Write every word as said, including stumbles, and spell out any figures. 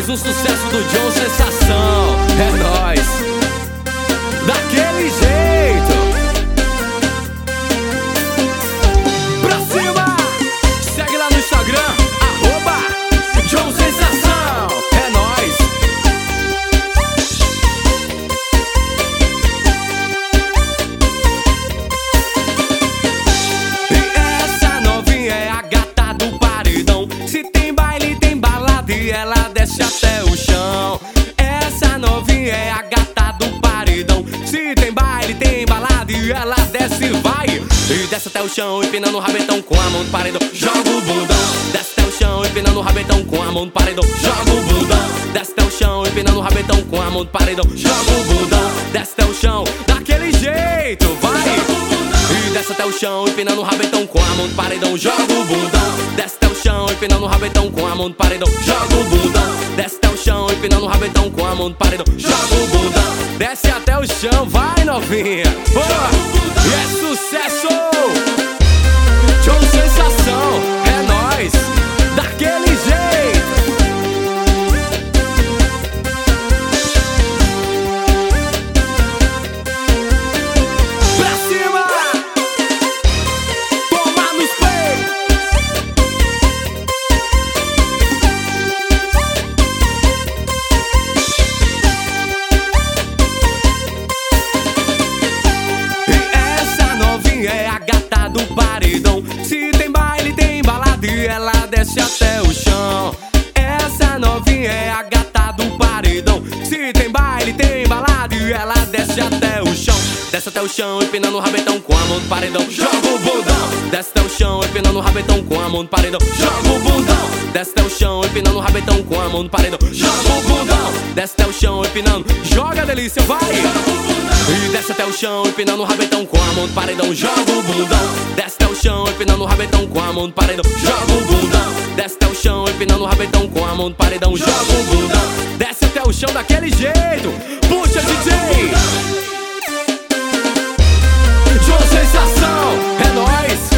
mais um sucesso do John Sensação. É nóis, daquele jeito. Pra cima, segue lá no Instagram, arroba John Sensação. É nóis. E essa novinha é a gata do paredão. Se tem baile, tem balada e ela desce até o chão. Essa novinha é a gata do paredão. Se tem baile, tem balada e ela desce, vai. E desce até o chão, empinando o rabetão com a mão no paredão. Joga o bundão. Desce até o chão, empinando o rabetão com a mão no paredão. Joga o bundão. Desce até o chão, empinando o rabetão com a mão no paredão. Joga o bundão. Desce até o chão, daquele jeito, vai. E desce até o chão, empinando o rabetão com a mão no paredão. Joga o bundão. Desce até o chão, empinando o rabetão com a mão no paredão. Joga o bundão. Desce até o chão, empinando o rabetão com a mão no paredão. Joga o bundão. Desce até o chão, vai novinha. Boa! E é sucesso! John Sensação, é nóis, daquele jeito. Pra cima! Toma nos peitos! É a gata do paredão. Se tem baile, tem balada e ela desce até o chão. Essa novinha é a gata do paredão. Se tem baile, tem balada e ela desce até o chão. Desce até o chão, empinando o rabetão com a mão no paredão. Joga o bundão. Desce até o chão, empinando o rabetão com a mão no paredão. Joga o bundão. Desce até o chão, empinando o rabetão com a mão no paredão. Joga o bundão. Desce até o chão, empinando. Joga, delícia, vai. E desce até o chão, empinando o rabetão com a mão no paredão. Joga o bundão. Desce até o chão, empinando o rabetão com a mão no paredão. Joga o bundão. Desce até o chão, empinando o rabetão com a mão no paredão. Joga o bundão. Desce até o chão daquele jeito. Puxa, D J. John Sensação, é nóis.